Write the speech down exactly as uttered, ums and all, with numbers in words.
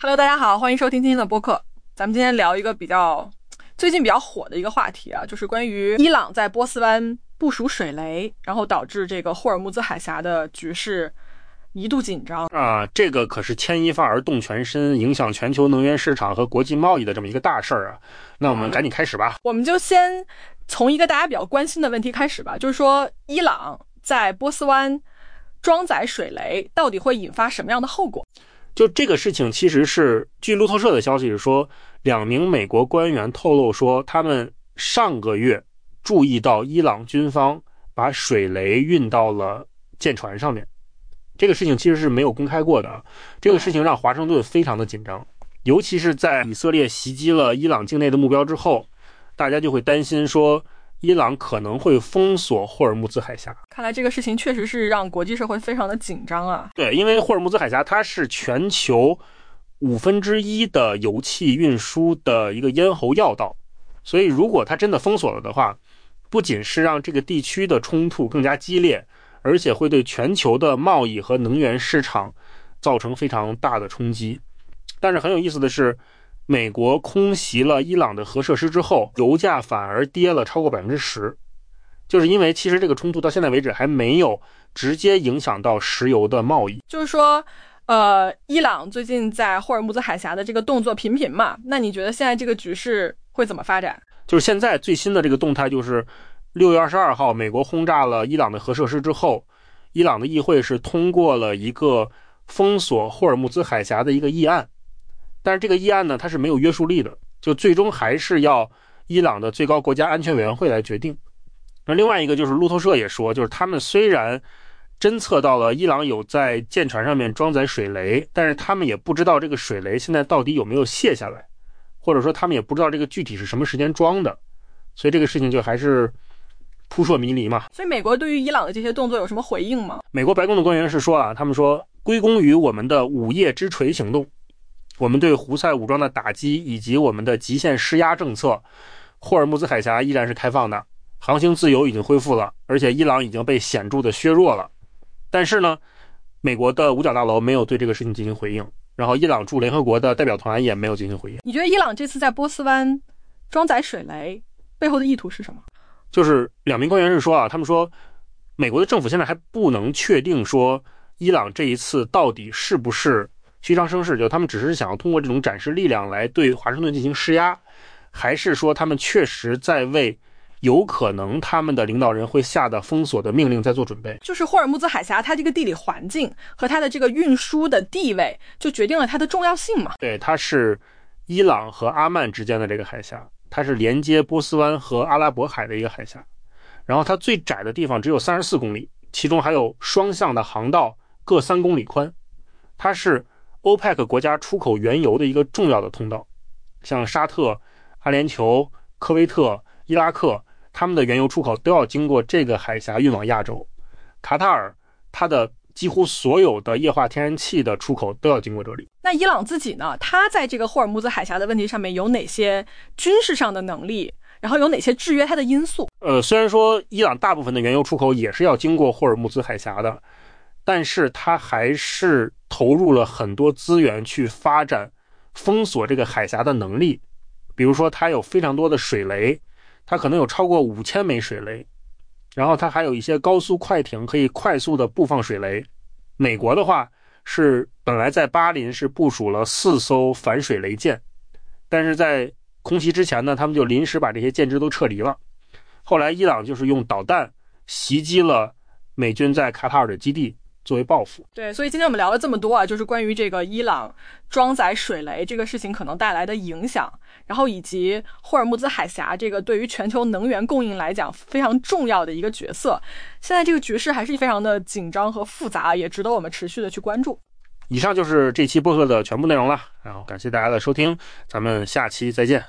Hello， 大家好，欢迎收听今天的播客。咱们今天聊一个比较最近比较火的一个话题啊，就是关于伊朗在波斯湾部署水雷，然后导致这个霍尔木兹海峡的局势一度紧张啊，这个可是牵一发而动全身，影响全球能源市场和国际贸易的这么一个大事儿啊。那我们赶紧开始吧。 我们就先从一个大家比较关心的问题开始吧，就是说伊朗在波斯湾装载水雷到底会引发什么样的后果？ 就这个事情，其实是据路透社的消息是说，两名美国官员透露说，他们上个月注意到伊朗军方把水雷运到了舰船上面。这个事情其实是没有公开过的，这个事情让华盛顿非常的紧张，尤其是在以色列袭击了伊朗境内的目标之后，大家就会担心说伊朗可能会封锁霍尔木兹海峡。 看来这个事情确实是让国际社会非常的紧张啊。 对，因为霍尔木兹海峡它是全球五分之一的油气运输的一个咽喉要道，所以如果它真的封锁了的话，不仅是让这个地区的冲突更加激烈，而且会对全球的贸易和能源市场造成非常大的冲击。但是很有意思的是，美国空袭了伊朗的核设施之后，油价反而跌了超过 百分之十， 就是因为其实这个冲突到现在为止还没有直接影响到石油的贸易。 就是说呃，伊朗最近在霍尔木兹海峡的这个动作频频嘛，那你觉得现在这个局势会怎么发展？ 就是现在最新的这个动态就是六月二十二号美国轰炸了伊朗的核设施之后，伊朗的议会是通过了一个封锁霍尔木兹海峡的一个议案，但是这个议案呢，它是没有约束力的，就最终还是要伊朗的最高国家安全委员会来决定。那另外一个就是路透社也说，就是他们虽然侦测到了伊朗有在舰船上面装载水雷，但是他们也不知道这个水雷现在到底有没有卸下来，或者说他们也不知道这个具体是什么时间装的，所以这个事情就还是扑朔迷离嘛。 所以美国对于伊朗的这些动作有什么回应吗？ 美国白宫的官员是说啊，他们说归功于我们的午夜之锤行动，我们对胡塞武装的打击以及我们的极限施压政策，霍尔木兹海峡依然是开放的，航行自由已经恢复了，而且伊朗已经被显著的削弱了。但是呢，美国的五角大楼没有对这个事情进行回应，然后伊朗驻联合国的代表团也没有进行回应。 你觉得伊朗这次在波斯湾装载水雷背后的意图是什么？ 就是两名官员是说啊，他们说美国的政府现在还不能确定说伊朗这一次到底是不是虚张声势，就他们只是想要通过这种展示力量来对华盛顿进行施压，还是说他们确实在为有可能他们的领导人会下的封锁的命令在做准备。 就是霍尔木兹海峡它这个地理环境和它的这个运输的地位就决定了它的重要性嘛。 对，它是伊朗和阿曼之间的这个海峡，它是连接波斯湾和阿拉伯海的一个海峡，然后它最窄的地方只有三十四公里，其中还有双向的航道各三公里宽，它是欧佩克国家出口原油的一个重要的通道，像沙特、阿联酋、科威特、伊拉克，他们的原油出口都要经过这个海峡运往亚洲。卡塔尔它的几乎所有的液化天然气的出口都要经过这里。 那伊朗自己呢，它在这个霍尔木兹海峡的问题上面有哪些军事上的能力，然后有哪些制约它的因素？ 呃，虽然说伊朗大部分的原油出口也是要经过霍尔木兹海峡的，但是它还是投入了很多资源去发展封锁这个海峡的能力。比如说它有非常多的水雷，它可能有超过五千枚水雷，然后它还有一些高速快艇可以快速的布放水雷。美国的话是本来在巴林是部署了四艘反水雷舰，但是在空袭之前呢，他们就临时把这些舰只都撤离了。后来伊朗就是用导弹袭击了美军在卡塔尔的基地作为报复。 对，所以今天我们聊了这么多啊，就是关于这个伊朗装载水雷这个事情可能带来的影响，然后以及霍尔木兹海峡这个对于全球能源供应来讲非常重要的一个角色。现在这个局势还是非常的紧张和复杂，也值得我们持续的去关注。 以上就是这期播客的全部内容了，然后感谢大家的收听，咱们下期再见。